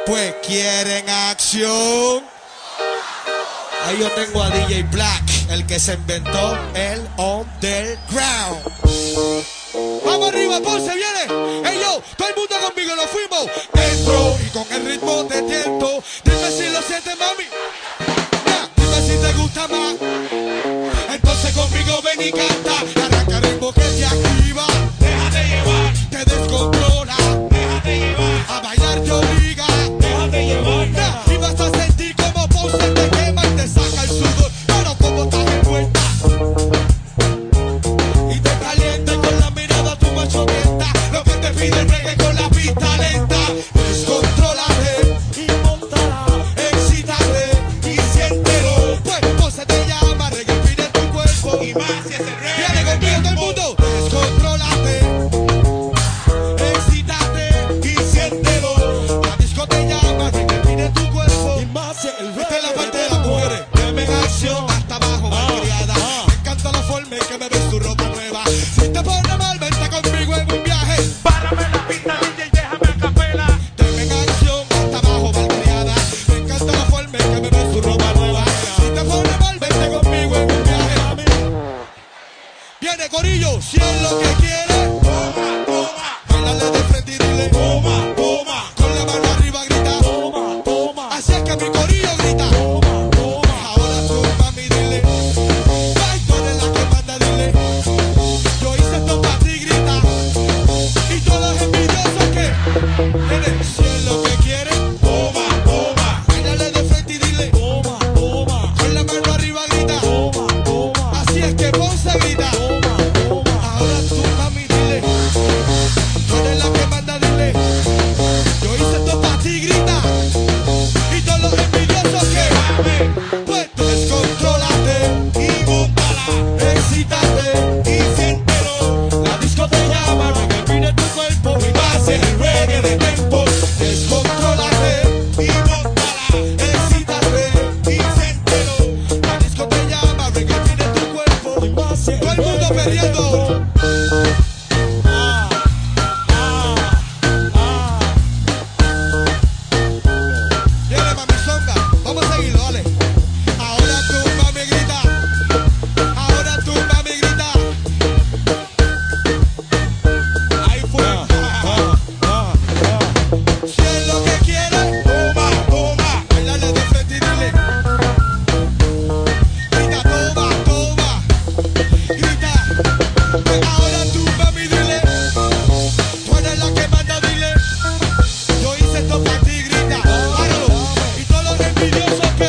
Pues quieren acción. Ahí yo tengo a DJ Black, el que se inventó el underground. Vamos arriba, Ponce, viene. Ey yo, todo el mundo conmigo, nos fuimos. Entro y con el ritmo te tiento. Dime si lo sientes, mami. Dime si te gusta más. Entonces conmigo ven y canta. Arranca el ritmo que te activa. Déjate llevar, Te descontrola. déjate llevar, A bailar te obliga. déjate llevar. Y vas a sentir como Ponce te quema y te saca el sudor. Pero como estás de vuelta y te calienta con la mirada tu macho tienta. Lo que te pide el reggae con la pista lenta. Descontrólate Y montala, excítate y siéntelo. Pues Ponce te llama, reggae pide tu cuerpo. y más si es el rey. Viene conmigo todo el mundo. Descontrólate, excítate y siéntelo. La disco te llama, reggae pide tu cuerpo. Y más si el Esta es la rey parte de las mujeres. Dame acción hasta abajo, malcriada. Me encanta la forma en que me ves tu ropa nueva. Si te pone mal, vente conmigo en un viaje. Párame la pista, DJ, déjame a capela. Dame acción hasta abajo, malcriada. Me encanta la forma en que me ves tu ropa nueva. Si te pone mal, vente conmigo en un viaje. Viene Corillo, si es lo que quieres. Toma, toma, Bailale de frente y dile. toma, toma, Con la mano arriba grita. toma, toma, Así es que mi Corillo grita. toma, toma. Ahora tú, mami, dile. Ay, tú eres la que manda, dile. Yo hice esto para ti, grita. Y todos los envidiosos que tienen, si es lo que quieren, Toma, toma, bailale de frente y dile. toma, toma, Con la mano arriba, grita. toma, toma, Así es que Ponce grita. toma, toma. Ahora tú, mami, dile. Tú eres la que manda, dile. Yo hice esto para ti, grita. Y todos los envidiosos que pues descontrólate Y montala, excítate y siéntelo. la disco te llama, reggae pide tu cuerpo y más en el reggae de tempo. Descontrólate, Y montala, excítate y siéntelo. la disco te llama, reggae pide tu cuerpo. Y más si el Todo el mundo rey perdiendo. Ah, ah, ah. Viene mami zonga, vamos a seguirlo, dale. Ahora tú mami grita, ahora tú mami grita. Ahí fue. Si es lo que quieres, Toma, toma, bailale de frente y dile. Grita, toma, toma. Grita. Ahora tú mami dile. Tú eres la que manda, dile. Yo hice esto para ti, grita. Páralo. Y todos los envidiosos que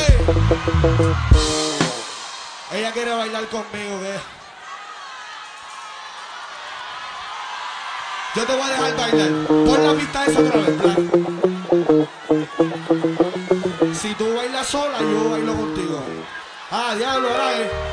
ella quiere bailar conmigo, ¿qué? Yo te voy a dejar bailar. Pon la pista esa otra vez, Black. Si tú bailas sola, yo bailo contigo. Ah, diablo, ahora es.